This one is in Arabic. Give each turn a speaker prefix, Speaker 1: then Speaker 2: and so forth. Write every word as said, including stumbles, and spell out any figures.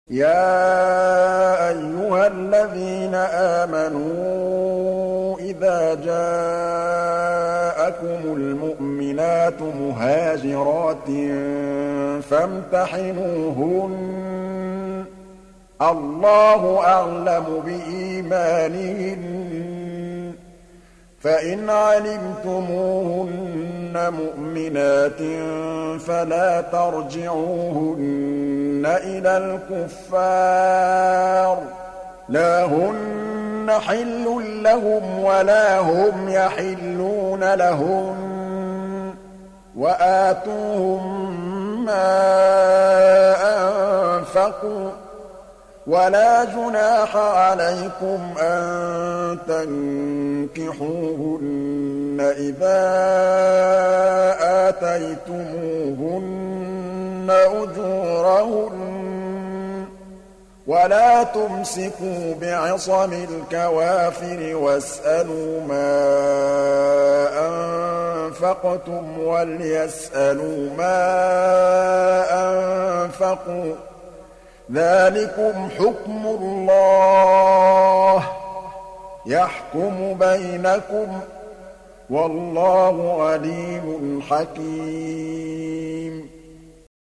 Speaker 1: يَا أَيُّهَا الَّذِينَ آمَنُوا إِذَا جَاءَكُمُ الْمُؤْمِنَاتُ مُهَاجِرَاتٍ فَامْتَحِنُوهُنَّ ۖ اللَّهُ أَعْلَمُ بِإِيمَانِهِنَّ ۖ فَإِنْ عَلِمْتُمُوهُنَّ مُؤْمِنَاتٍ فَلَا تَرْجِعُوهُنَّ إِلَى الْكُفَّارِ ۖ لَا هُنَّ حِلٌّ لَّهُمْ وَلَا هُمْ يَحِلُّونَ لَهُنَّ ۖ وَآتُوهُم مَّا أَنفَقُوا ۚ وَلَا جُنَاحَ عَلَيْكُمْ أَن تَنكِحُوهُنَّ إِذَا آتَيْتُمُوهُنَّ أُجُورَهُنَّ ۚ وَلَا تُمْسِكُوا بِعِصَمِ الْكَوَافِرِ وَاسْأَلُوا مَا أَنفَقْتُمْ وَلْيَسْأَلُوا مَا أَنفَقُوا ۚ ذَٰلِكُمْ حُكْمُ اللَّهِ ۖ يَحْكُمُ بَيْنَكُمْ ۚ وَاللَّهُ عَلِيمٌ حَكِيمٌ